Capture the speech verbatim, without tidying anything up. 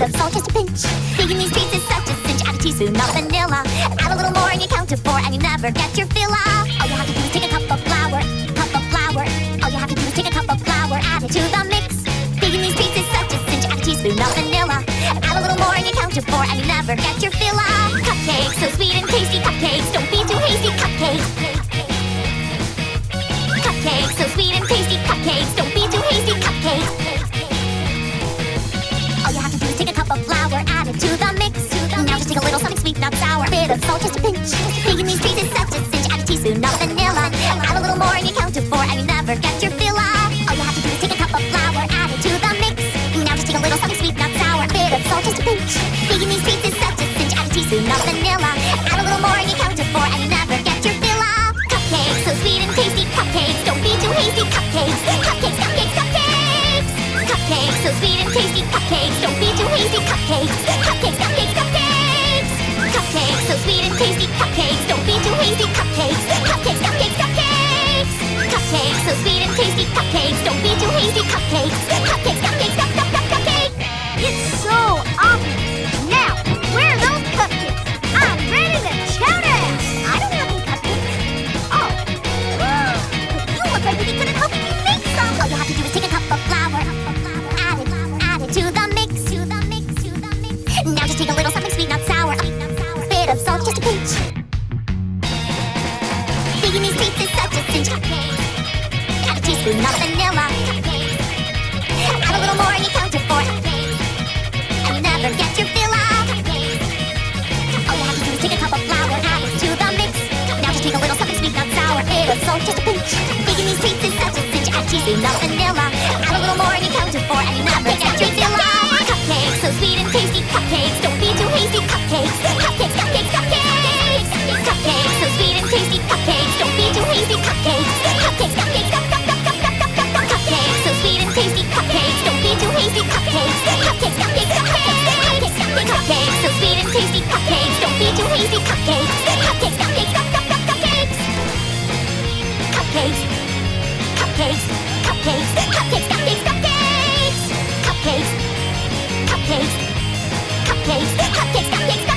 of salt, just a pinch. Baking these treats is such a cinch. Add a teaspoon of vanilla. Add a little more and you count to four and you never get your fill up. All you have to do is take a cup of flour, cup of flour. All you have to do is take a cup of flour, add it to the mix. Baking these treats is such a cinch. Add a teaspoon of vanilla. Add a little more and you count to four and you never get your fill up. Cupcakes, so sweet and tasty cupcakes. Don't be too hasty, cupcakes. Cupcakes, so sweet and tasty cupcakes. Don't be too hasty, cupcakes. All you have to do is take a cup of flour, add it to the mix. Now just take a little something sweet, not sour. A bit of salt, just a pinch. Baking these treats is such a cinch. Add a teaspoon of vanilla. Add a little more and you count to four and you never get your fill up. All you have to do is take a cup of flour, add it to the mix. Now just take a little something sweet, not sour. A bit of salt, just a pinch. Baking these treats is such a cinch. Add a teaspoon of vanilla. Add a little more and you count to four and you never get your fill up. Cupcakes, so sweet and tasty cupcakes. Don't be too hasty, cupcakes. Cupcakes, cupcakes, cupcakes. Cupcakes, so sweet and tasty cupcakes. Don't be too hasty, cupcakes. Cupcakes, cupcakes, cupcakes. Cupcakes, so sweet and tasty cupcakes. Don't be too hasty, cupcakes. Cupcakes, cupcakes, cupcakes. Cupcakes, so sweet and tasty cupcakes. Don't be too hasty, cupcakes. Cupcakes, cupcakes, cup, cup, cup, cupcakes. It's so obvious. Now, where are those cupcakes? I'm ready to chow down. I don't have any cupcakes. Oh. But you look like you couldn't help me make some. All you have to do is take a cup of flour. Add it, add it to the mix. To the mix, to the mix. Now just take a little something sweet, not sour. A bit of salt, just a pinch. Baking these treats is such a cinch. Add a teaspoon of vanilla. Add a little more and you count to four. And you never get your fill up. All you have to do is take a cup of flour, add it to the mix. Now just take a little something sweet, not sour. A bit of salt, just a pinch. Baking these treats is such a cinch. Add a teaspoon of vanilla. Add a little more and you count to four. And you never get your fill up. Cupcakes, so sweet and tasty cupcakes. Don't be too hasty, cupcakes. Cupcakes, cupcakes, cupcakes. Cupcakes, so sweet and tasty cupcakes. Don't be too hasty, cupcakes. Cupcakes, cupcakes, cup, cup, cup, cup, cup, cup, cup, cup. Cupcakes, so sweet and tasty cupcakes. Don't be too hasty, cupcakes. Cupcakes, cupcakes, cupcakes. Cupcakes, cupcakes, cupcakes. So sweet and tasty cupcakes. Don't be too hasty, cupcakes. Cupcakes, cupcakes, cup, cup, cup, cupcakes. Cupcakes, cupcakes, cupcakes. Cupcakes, cupcakes, cupcakes. Cupcakes, cupcakes, cupcakes. Cupcakes, cupcakes, cupcakes.